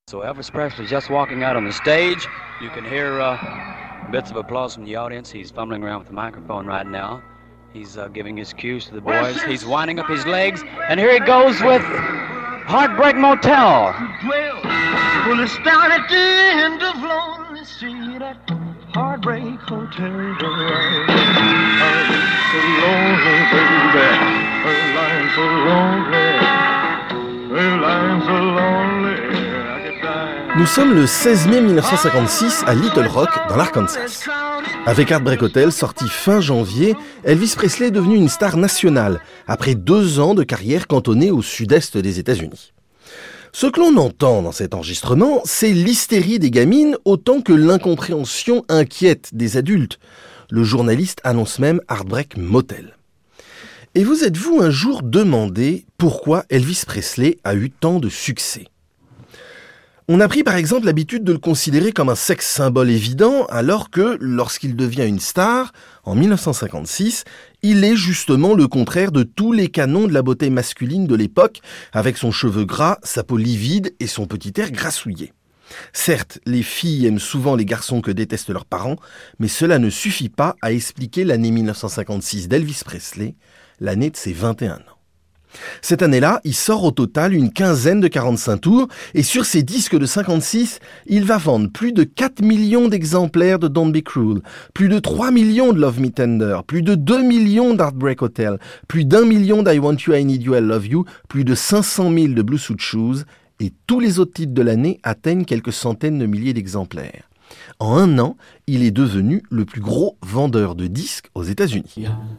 So Elvis Presley just walking out on the stage. You can hear bits of applause from the audience. He's fumbling around with the microphone right now. He's giving his cues to the boys. He's winding up his legs. And here he goes with Heartbreak Motel. Well, it's down at the end of Lonely Street at Heartbreak Hotel. So lonely, baby. Her line so lonely. Her line so lonely. Nous sommes le 16 mai 1956 à Little Rock, dans l'Arkansas. Avec Heartbreak Hotel, sorti fin janvier, Elvis Presley est devenu une star nationale, après 2 ans de carrière cantonnée au sud-est des États-Unis. Ce que l'on entend dans cet enregistrement, c'est l'hystérie des gamines autant que l'incompréhension inquiète des adultes. Le journaliste annonce même Heartbreak Motel. Et vous êtes-vous un jour demandé pourquoi Elvis Presley a eu tant de succès ? On a pris par exemple l'habitude de le considérer comme un sex symbole évident, alors que, lorsqu'il devient une star, en 1956, il est justement le contraire de tous les canons de la beauté masculine de l'époque, avec son cheveu gras, sa peau livide et son petit air grassouillé. Certes, les filles aiment souvent les garçons que détestent leurs parents, mais cela ne suffit pas à expliquer l'année 1956 d'Elvis Presley, l'année de ses 21 ans. Cette année-là, il sort au total une quinzaine de 45 tours et sur ses disques de 56, il va vendre plus de 4 millions d'exemplaires de Don't Be Cruel, plus de 3 millions de Love Me Tender, plus de 2 millions d'Heartbreak Hotel, plus d'1 million d'I Want You, I Need You, I Love You, plus de 500 000 de Blue Suede Shoes et tous les autres titres de l'année atteignent quelques centaines de milliers d'exemplaires. En 1 an, il est devenu le plus gros vendeur de disques aux États-Unis.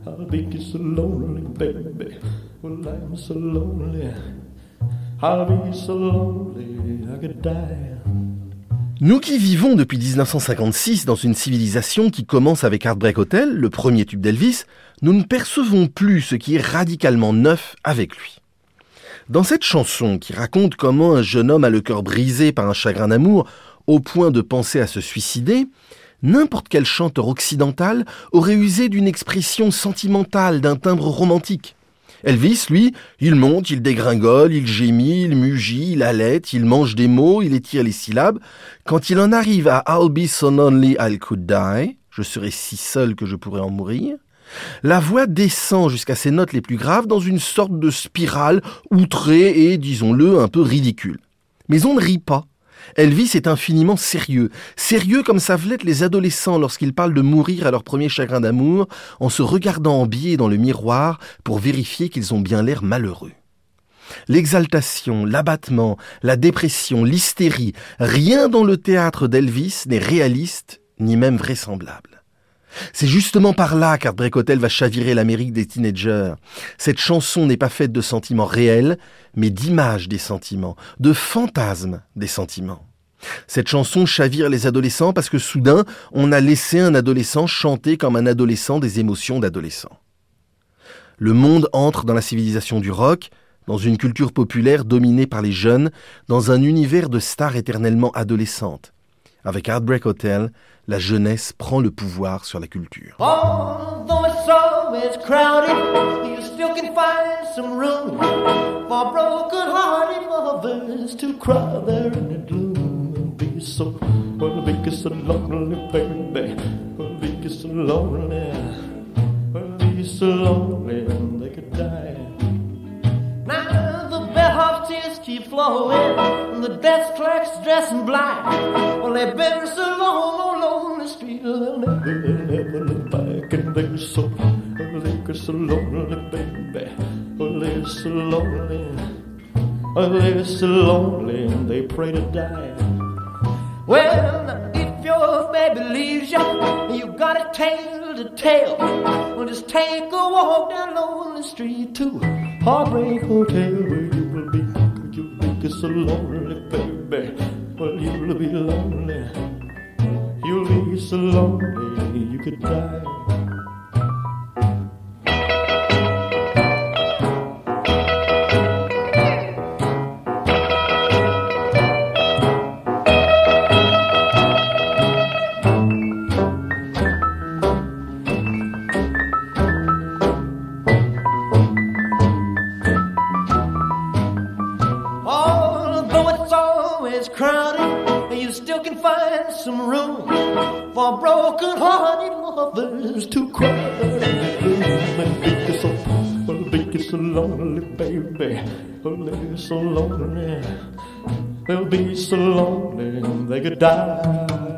Nous qui vivons depuis 1956 dans une civilisation qui commence avec Heartbreak Hotel, le premier tube d'Elvis, nous ne percevons plus ce qui est radicalement neuf avec lui. Dans cette chanson qui raconte comment un jeune homme a le cœur brisé par un chagrin d'amour, au point de penser à se suicider, n'importe quel chanteur occidental aurait usé d'une expression sentimentale, d'un timbre romantique. Elvis, lui, il monte, il dégringole, il gémit, il mugit, il halète, il mange des mots, il étire les syllabes. Quand il en arrive à « I'll be so lonely I could die », je serai si seul que je pourrais en mourir, la voix descend jusqu'à ses notes les plus graves dans une sorte de spirale outrée et, disons-le, un peu ridicule. Mais on ne rit pas. Elvis est infiniment sérieux. Sérieux comme savent l'être les adolescents lorsqu'ils parlent de mourir à leur premier chagrin d'amour en se regardant en biais dans le miroir pour vérifier qu'ils ont bien l'air malheureux. L'exaltation, l'abattement, la dépression, l'hystérie, rien dans le théâtre d'Elvis n'est réaliste ni même vraisemblable. C'est justement par là qu'Heartbreak Hotel va chavirer l'Amérique des teenagers. Cette chanson n'est pas faite de sentiments réels, mais d'images des sentiments, de fantasmes des sentiments. Cette chanson chavire les adolescents parce que soudain, on a laissé un adolescent chanter comme un adolescent des émotions d'adolescent. Le monde entre dans la civilisation du rock, dans une culture populaire dominée par les jeunes, dans un univers de stars éternellement adolescentes. Avec Heartbreak Hotel, la jeunesse prend le pouvoir sur la culture. Although it's always crowded, you still can find some room for broken-hearted lovers to cry there in the gloom and be so lonely, baby. Well, be so lonely, well, be so lonely, and they could die. Now the bellhop's tears keep flowing, and the desk clerk's dressing black. Well, they've been so long on the street, they'll never look back. And they're so lonely, baby. Well, they're so lonely. Well, they're so lonely, and they pray to die. Well, if your baby leaves you, you got a tale to tell. Well, just take a walk down lonely street to Heartbreak Hotel, where you will be. You'll be so lonely, baby. Well, you'll be lonely. You'll be so lonely you could die. is crowded, you still can find some room for broken-hearted lovers to cry. And be so lonely, baby. Oh, they'll be so lonely. They'll be so lonely they could die.